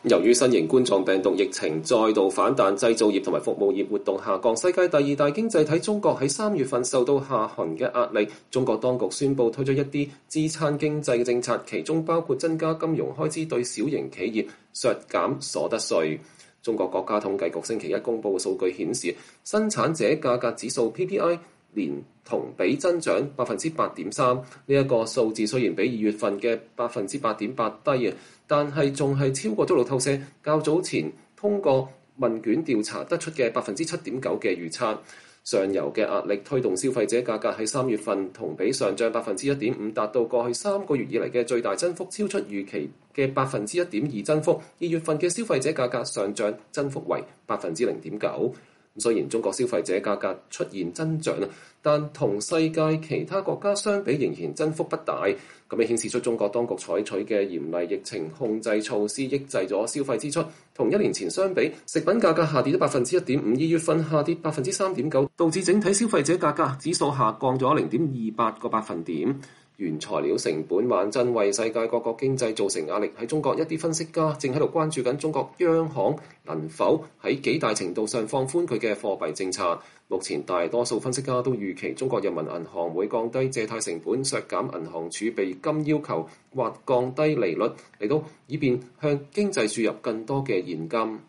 由於新型冠狀病毒疫情再度反彈，製造業同埋服務業活動下降，世界第二大經濟體中國喺3月份受到下行嘅壓力。中國當局宣布推出一啲支撐經濟嘅政策，其中包括增加金融開支，對小型企業削減所得稅。中國國家統計局星期一公布嘅數據顯示，生產者價格指數 PPI 年同比增長8.3%，呢一個數字雖然比2月份嘅8.8%低啊，但係仲係超過咗路透社較早前通過問卷調查得出嘅7.9%嘅預測。上游嘅壓力推動消費者價格喺3月份同比上漲1.5%，達到過去3個月以嚟嘅最大增幅，超出預期嘅1.2%增幅。2月份嘅消費者價格上漲增幅為0.9%。雖然中國消費者價格出現增長，但同世界其他國家相比仍然增幅不大，咁樣顯示出中國當局採取嘅嚴厲疫情控制措施抑制咗消費支出。同1年前相比，食品價格下跌咗1.5%，2月份下跌3.9%，導致整體消費者價格指數下降咗0.28個百分點。原材料成本猛增為世界各國經濟造成壓力。喺中國，一啲分析家正喺度關注緊中國央行能否喺幾大程度上放寬佢嘅貨幣政策。目前大多數分析家都預期中國人民銀行會降低借貸成本、削減銀行儲備金要求或降低利率，嚟到以便向經濟注入更多嘅現金。